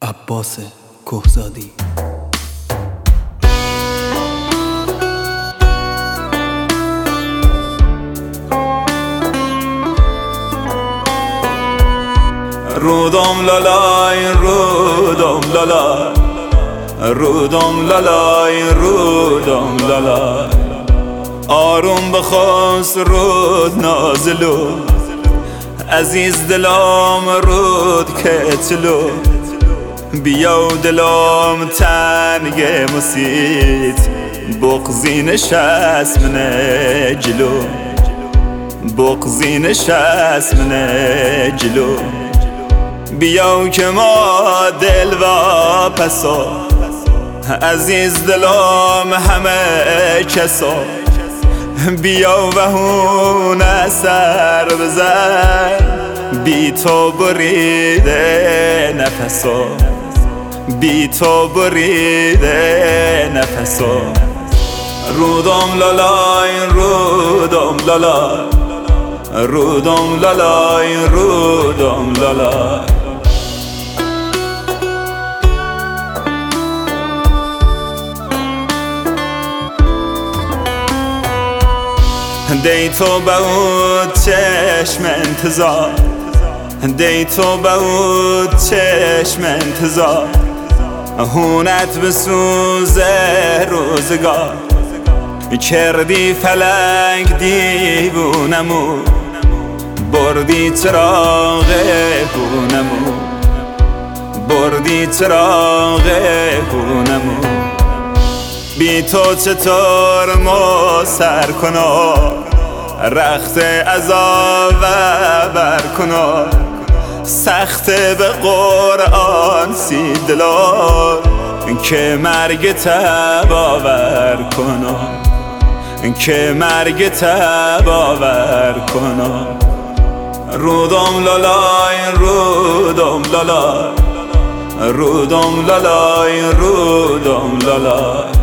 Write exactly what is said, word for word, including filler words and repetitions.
عباس کهزادی. رودم لالای رودم لالای رودم لالای رودم لالای آروم بخواست رود نازلو عزیز دلم رود کتلو بیا دلم تنگ مسیت بغزی نشست من جلو بغزی نشست من جلو بیا که ما دل و پسا عزیز دلم همه کسا بیا و هون سر بزن بی تو بریده نفسا بی تو بریده نفسا رودم لالای رودم لالای رودم لالای رودم لالای دی تو بود چشم انتظار دی تو بود چشم انتظار هونت بسوزه روزگار کردی فلک دیوونمو بردی چراغ خونمو بردی چراغ خونمو بی تو چطور ما سر کنار رخت عذاب بر کنار سخت به قرآن سی دلار که مرگ تب آور کنار که مرگ تب آور کنار رودم لالای رودم لالای رودم لالای رودم لالای